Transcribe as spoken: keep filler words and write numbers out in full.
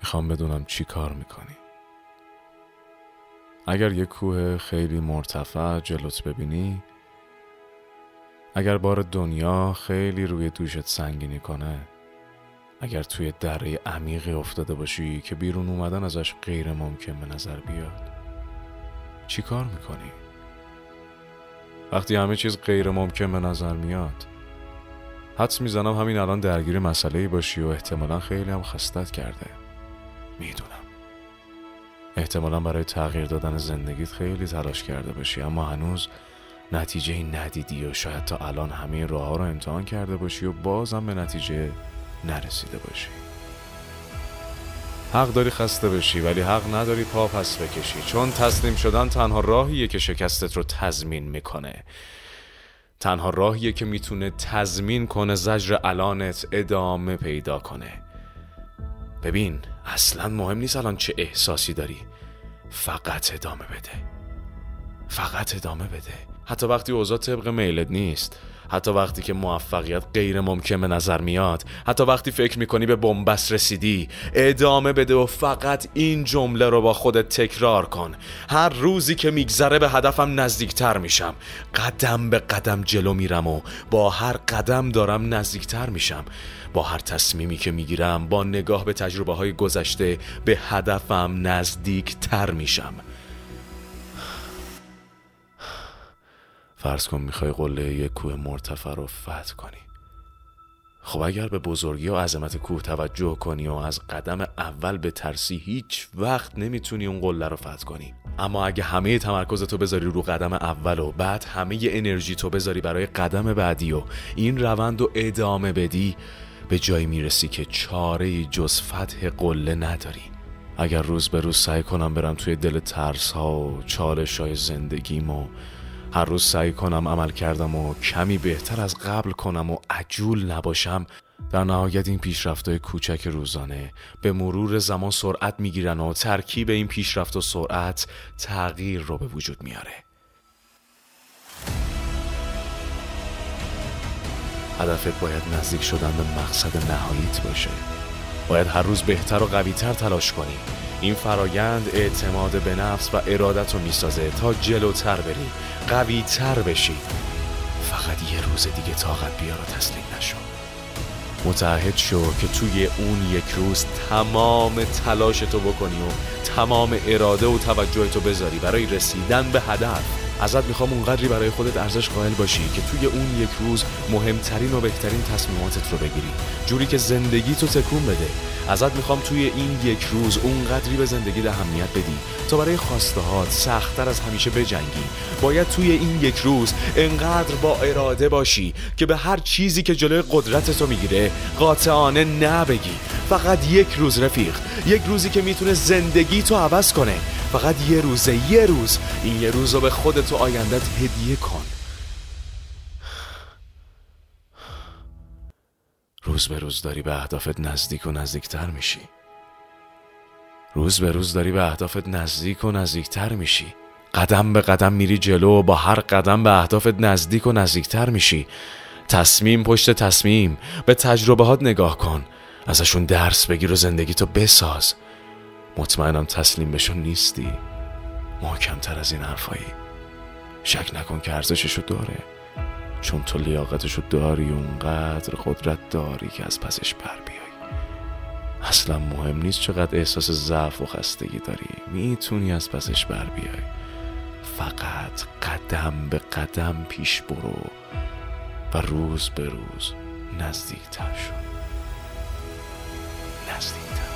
میخوام بدونم چی کار میکنی. اگر یک کوه خیلی مرتفع جلوت ببینی، اگر بار دنیا خیلی روی دوشت سنگینی کنه، اگر توی دره عمیقی افتاده باشی که بیرون اومدن ازش غیر ممکن به نظر بیاد، چی کار میکنی؟ وقتی همه چیز غیر ممکن به نظر میاد، حدس میزنم همین الان درگیر مسئله‌ای باشی و احتمالاً خیلی هم خستت کرده. میدونم احتمالاً برای تغییر دادن زندگیت خیلی تلاش کرده باشی، اما هنوز نتیجه این ندیدی و شاید تا الان همه راه ها رو امتحان کرده باشی و بازم به نتیجه نرسیده باشی. حق داری خسته بشی، ولی حق نداری پا پس بکشی، چون تسلیم شدن تنها راهیه که شکستت رو تضمین میکنه. تنها راهیه که میتونه تضمین کنه زجر الانت ادامه پیدا کنه. ببین، اصلا مهم نیست الان چه احساسی داری، فقط ادامه بده. فقط ادامه بده. حتی وقتی اوضاع طبق میلت نیست، حتی وقتی که موفقیت غیر ممکن به نظر میاد، حتی وقتی فکر میکنی به بنبست رسیدی، ادامه بده و فقط این جمله رو با خودت تکرار کن: هر روزی که میگذره به هدفم نزدیکتر میشم. قدم به قدم جلو میرم و با هر قدم دارم نزدیکتر میشم. با هر تصمیمی که میگیرم، با نگاه به تجربه های گذشته، به هدفم نزدیکتر میشم. فرض کن میخوای قله یک کوه مرتفع رو فتح کنی. خب اگر به بزرگی و عظمت کوه توجه کنی و از قدم اول به ترسی، هیچ وقت نمیتونی اون قله رو فتح کنی. اما اگه همه تمرکزتو بذاری رو قدم اول و بعد همه انرژی تو بذاری برای قدم بعدی و این روند رو ادامه بدی، به جایی میرسی که چاره‌ای جز فتح قله نداری. اگر روز به روز سعی کنم برم توی دل ترس ها و چالش های زندگیم و هر روز سعی کنم عمل کردم و کمی بهتر از قبل کنم و عجول نباشم، در نهایت این پیشرفت‌های کوچک روزانه به مرور زمان سرعت میگیرن و ترکیب این پیشرفت و سرعت تغییر رو به وجود میاره. هدفت باید نزدیک شدن به مقصد نهاییت باشه. باید هر روز بهتر و قوی‌تر تلاش کنی. این فرایند اعتماد به نفس و ارادت رو میسازه تا جلوتر بری، قوی تر بشی. فقط یه روز دیگه طاقت بیار و تسلیم نشو. متعهد شو که توی اون یک روز تمام تلاشتو بکنی و تمام اراده و توجهتو بذاری برای رسیدن به هدف. ازت میخوام اونقدری برای خودت ارزش قائل باشی که توی اون یک روز مهمترین و بهترین تصمیماتت رو بگیری، جوری که زندگی تو تکون بده. ازت میخوام توی این یک روز اونقدری به زندگی اهمیت بدی تا برای خواسته هات سخت‌تر از همیشه بجنگی. باید توی این یک روز انقدر با اراده باشی که به هر چیزی که جلوی قدرتتو میگیره قاطعانه نه بگی. فقط یک روز رفیق، یک روزی که میتونه زندگی تو عوض کنه. فقط یه روزه، یه روز. این یه روز رو به خودت و آیندت هدیه کن. روز به روز داری به اهدافت نزدیک و نزدیکتر میشی. روز به روز داری به اهدافت نزدیک و نزدیکتر میشی. قدم به قدم میری جلو و با هر قدم به اهدافت نزدیک و نزدیکتر میشی. تصمیم پشت تصمیم به تجربه هات نگاه کن، ازشون درس بگیر و زندگیتو بساز. مطمئنم تسلیم بشون نیستی. محکمتر از این حرفایی. شک نکن که ارزششو داره، چون تو لیاقتشو داری و اونقدر قدرت داری که از پسش بر بیای. اصلا مهم نیست چقدر احساس ضعف و خستگی داری، میتونی از پسش بر بیای. فقط قدم به قدم پیش برو و روز به روز نزدیکتر شو. نزدیکتر.